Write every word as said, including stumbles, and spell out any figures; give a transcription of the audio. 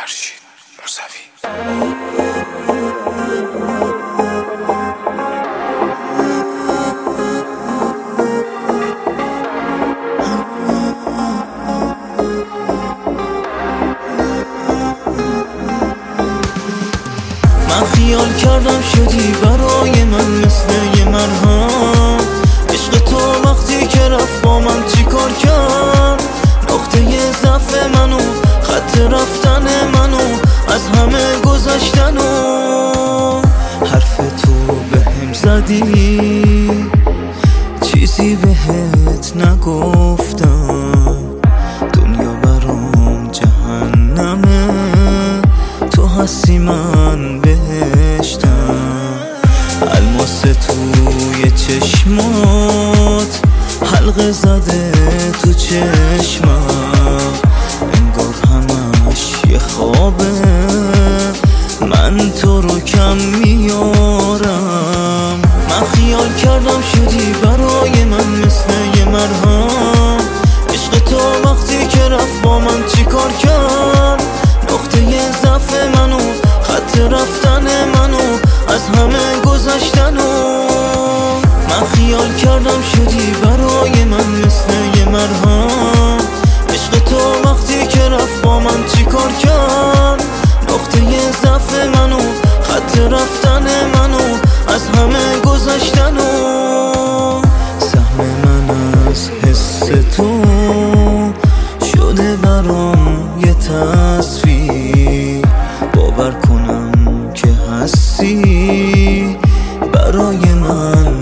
فرشید موسوی. من خیال کردم شدی برای من مثل یه مرهم. عشق تو وقتی که رفت با من چی کار کرد؟ نقطه ضعف منو، خط رفتن منو، از همه گذشتن و حرف تو بهم زدی، چیزی بهت نگفتم. دنیا برام جهنمه، تو هستی من بهشتم. الماس توی چشمات حلقه زده تو چشمم، انگار همش یه خوابه، من تو رو کم میارم. من خیال کردم شدی برای من مثل یه مرهم. عشق تو وقتی که رفت با من چی کار کرد؟ نقطه ضعف منو، خط رفتن منو، از همه گذشتن و من خیال کردم شدی برای من مثل یه مرهم. عشق تو وقتی که رفت با من چی کار کرد؟ نقطه ضعف منو، خط رفتن منو، از همه گذشتن و سهم من از حس تو شده برام یه تصویر. باور کنم که هستی برای من